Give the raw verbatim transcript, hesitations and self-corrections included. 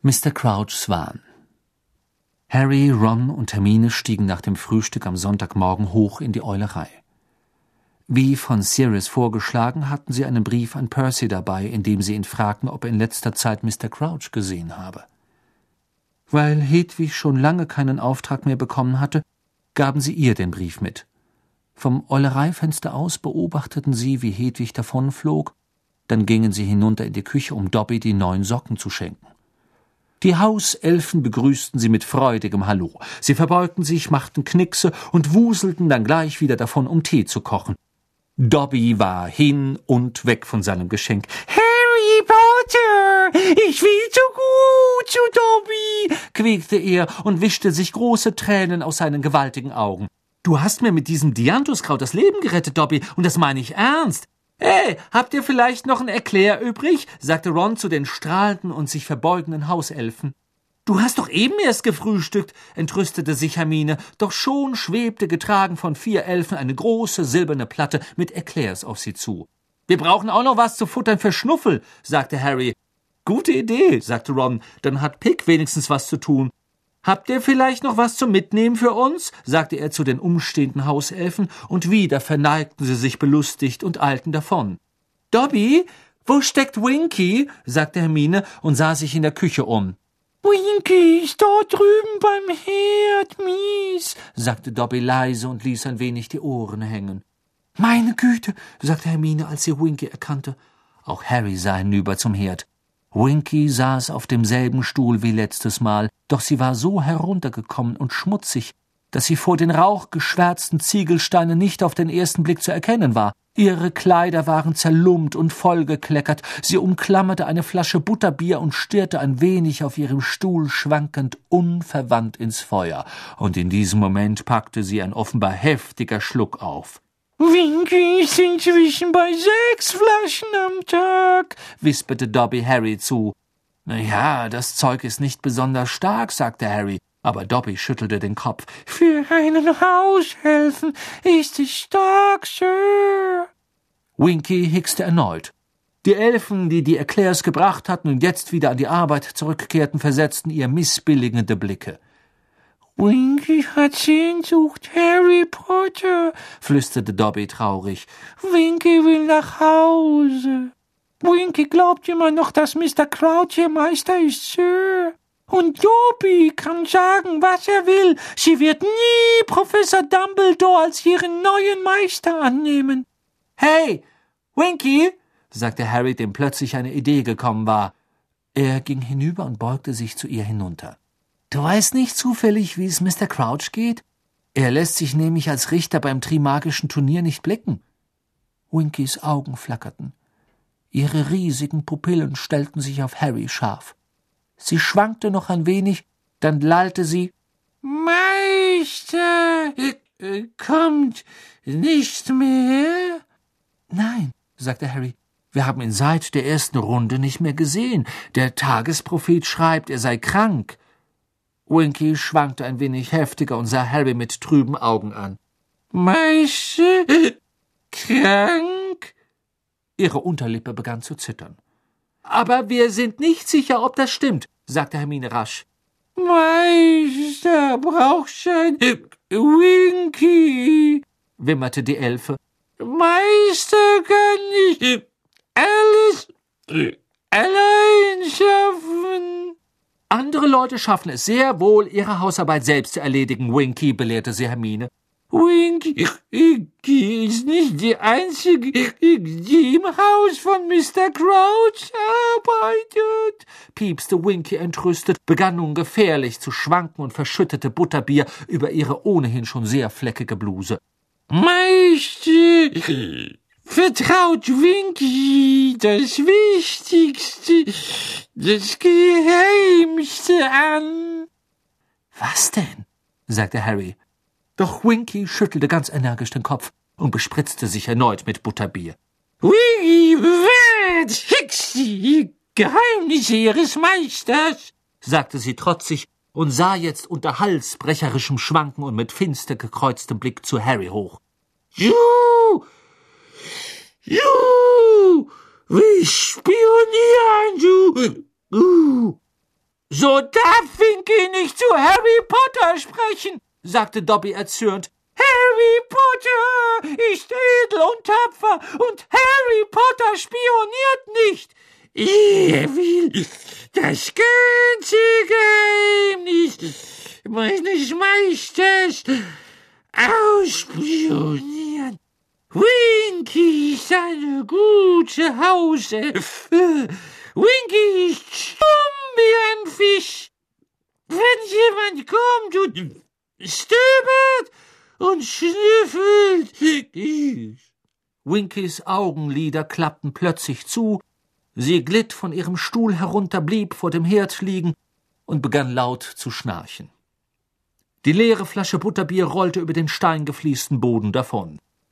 Mister Crouchs Wahn. Harry, Ron und Hermine stiegen nach dem Frühstück am Sonntagmorgen hoch in die Eulerei. Wie von Sirius vorgeschlagen, hatten sie einen Brief an Percy dabei, in dem sie ihn fragten, ob er in letzter Zeit Mister Crouch gesehen habe. Weil Hedwig schon lange keinen Auftrag mehr bekommen hatte, gaben sie ihr den Brief mit. Vom Eulereifenster aus beobachteten sie, wie Hedwig davonflog, dann gingen sie hinunter in die Küche, um Dobby die neuen Socken zu schenken. Die Hauselfen begrüßten sie mit freudigem Hallo. Sie verbeugten sich, machten Knickse und wuselten dann gleich wieder davon, um Tee zu kochen. Dobby war hin und weg von seinem Geschenk. »Harry Potter, ich will so gut zu Dobby«, quiekte er und wischte sich große Tränen aus seinen gewaltigen Augen. »Du hast mir mit diesem Dianthuskraut das Leben gerettet, Dobby, und das meine ich ernst.« »Hey, habt ihr vielleicht noch ein Erklär übrig?« sagte Ron zu den strahlenden und sich verbeugenden Hauselfen. »Du hast doch eben erst gefrühstückt«, entrüstete sich Hermine, doch schon schwebte, getragen von vier Elfen, eine große silberne Platte mit Erklärs auf sie zu. »Wir brauchen auch noch was zu futtern für Schnuffel«, sagte Harry. »Gute Idee«, sagte Ron, »dann hat Pick wenigstens was zu tun.« »Habt ihr vielleicht noch was zum Mitnehmen für uns?« sagte er zu den umstehenden Hauselfen, und wieder verneigten sie sich belustigt und eilten davon. »Dobby, wo steckt Winky?« sagte Hermine und sah sich in der Küche um. »Winky ist dort drüben beim Herd, mies«, sagte Dobby leise und ließ ein wenig die Ohren hängen. »Meine Güte«, sagte Hermine, als sie Winky erkannte. Auch Harry sah hinüber zum Herd. Winky saß auf demselben Stuhl wie letztes Mal, doch sie war so heruntergekommen und schmutzig, dass sie vor den rauchgeschwärzten Ziegelsteinen nicht auf den ersten Blick zu erkennen war. Ihre Kleider waren zerlumpt und vollgekleckert, sie umklammerte eine Flasche Butterbier und stierte ein wenig auf ihrem Stuhl schwankend unverwandt ins Feuer, und in diesem Moment packte sie ein offenbar heftiger Schluck auf. »Winky ist inzwischen bei sechs Flaschen am Tag«, wisperte Dobby Harry zu. »Na ja, das Zeug ist nicht besonders stark«, sagte Harry, aber Dobby schüttelte den Kopf. »Für einen Haushelfen ist es stark, Sir.« Winky hickste erneut. Die Elfen, die die Erklärs gebracht hatten und jetzt wieder an die Arbeit zurückkehrten, versetzten ihr missbilligende Blicke. »Winky hat Sehnsucht, Harry Potter«, flüsterte Dobby traurig. »Winky will nach Hause. Winky glaubt immer noch, dass Mister Crouch ihr Meister ist, Sir. Und Dobby kann sagen, was er will. Sie wird nie Professor Dumbledore als ihren neuen Meister annehmen.« »Hey, Winky«, sagte Harry, dem plötzlich eine Idee gekommen war. Er ging hinüber und beugte sich zu ihr hinunter. »Du weißt nicht zufällig, wie es Mister Crouch geht? Er lässt sich nämlich als Richter beim Trimagischen Turnier nicht blicken.« Winkys Augen flackerten. Ihre riesigen Pupillen stellten sich auf Harry scharf. Sie schwankte noch ein wenig, dann lallte sie. »Meister, äh, kommt nicht mehr?« »Nein«, sagte Harry, »wir haben ihn seit der ersten Runde nicht mehr gesehen. Der Tagesprophet schreibt, er sei krank.« Winky schwankte ein wenig heftiger und sah Harry mit trüben Augen an. »Meister, krank?« Ihre Unterlippe begann zu zittern. »Aber wir sind nicht sicher, ob das stimmt«, sagte Hermine rasch. »Meister braucht sein Winky«, wimmerte die Elfe. »Meister kann nicht alles allein schaffen.« »Andere Leute schaffen es sehr wohl, ihre Hausarbeit selbst zu erledigen, Winky«, belehrte sie Hermine. »Winky ist nicht die einzige, die im Haus von Mister Crouch arbeitet«, piepste Winky entrüstet, begann nun gefährlich zu schwanken und verschüttete Butterbier über ihre ohnehin schon sehr fleckige Bluse. »Meister vertraut Winky das Wichtigste, das Geheimste an.« »Was denn?«, sagte Harry. Doch Winky schüttelte ganz energisch den Kopf und bespritzte sich erneut mit Butterbier. »Winky wird fix die Geheimnisse ihres Meisters«, sagte sie trotzig und sah jetzt unter halsbrecherischem Schwanken und mit finster gekreuztem Blick zu Harry hoch. »Juhu! Juhu! Wir spionieren, du! Uh. »So darf Winky nicht zu Harry Potter sprechen«, sagte Dobby erzürnt. »Harry Potter ist edel und tapfer und Harry Potter spioniert nicht. Er will das ganze Geheimnis meines Meisters ausspionieren. Winky ist eine gute Hause. Winky ist stumm wie ein Fisch. Wenn jemand kommt und stöbert und schnüffelt...« Winkys Augenlider klappten plötzlich zu, sie glitt von ihrem Stuhl herunter, blieb vor dem Herd liegen und begann laut zu schnarchen. Die leere Flasche Butterbier rollte über den steingefließten Boden davon.